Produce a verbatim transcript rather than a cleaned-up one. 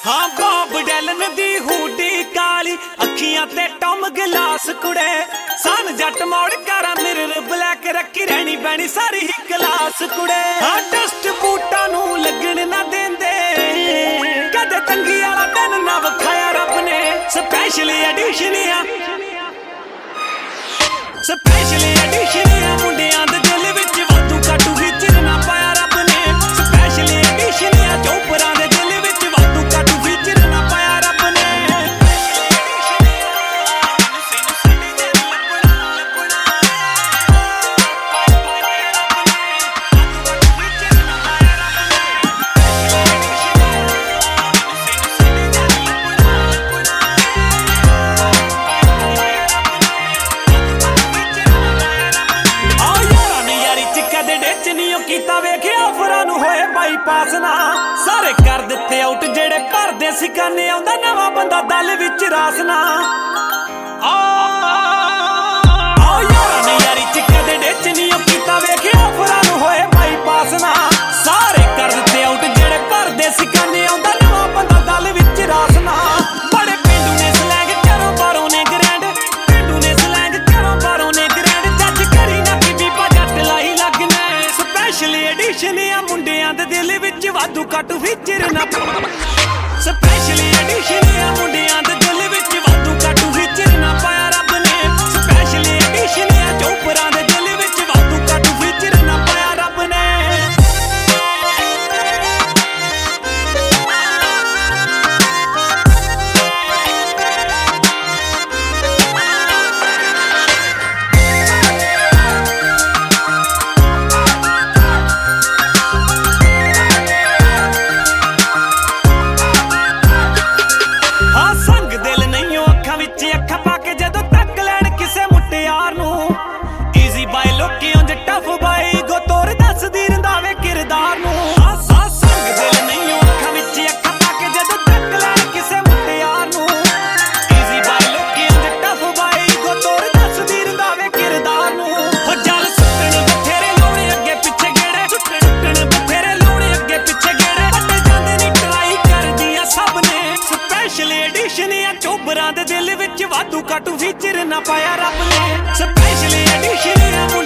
हाँ Bob Dylan दी hoodie काली अखियां ते टॉम गिलास कुड़े सन जट मोड़ करा मिरर ब्लैक रखी रहनी पैनी सारी ही क्लास कुड़े हाँ डस्ट बूटा नू लगन ना देंदे कदे तंगी वाला दिन ना वखाया रब ने स्पेशल एडिशन आ स्पेशल एडिशन आ मुंडियां दे दिल विच वाधू काटू फीचर ना पाया रब ने स्पेशल एडिशन आ चोपरां दे दिल विच वाधू काटू फीचर ना पाया रब ने बाईपास ना सारे कर दिते आउट जेड़े भरदे सिकाने आउंदा नवा बंदा दल विच रासना आओ यारा ने यारी च कदे डिच नहीं कीता वेखिया फरां नूं होए बाईपास ना सारे कर दिते आउट जेड़े भरदे सिकाने आउंदा नवा बंदा दल विच रासना बड़े पिंडू ने स्लैंग करो बारों ने ग्रैंड पिंडू ने स्लैंग करो बारों ने ग्रैंड जज करी ना बीबी पा जट लाई लगने स्पेशल एडिशन आ मुंडियां दे दिल विच वाधू काटू फीचर ना स्पेशल एडिशन आ मुंडियां दे दिल विच वाधू काटू फीचर ना पाया रब ने स्पेशल एडिशन आ चोपरां दे दिल विच वाधू काटू फीचर ना पाया रब ने अखा पाके जदों तक लैन किसे मुटियार नूं ईजी बाय लोकी उंज टफ बाय गो तोर दसदी रंदावे किरदार नूं आसा संग दिल नहीं अखा विच अखा पाके जदों तक लैन किसे मुटियार नूं ईजी बाय लोकी उंज टफ बाय गो तोर दसदी रंदावे किरदार नूं हो जल सुटण बथेरे लाउणे अगे पिछे गेड़े सुटण बथेरे लाउणे अगे पिछे गेड़े बटे जांदे नी ट्राई करदियां सब ने स्पेशल एडिशन आ चोबरां दे दिल विच वाधू काटू फीचर ना पाया रब ने स्पेशल एडिशन आ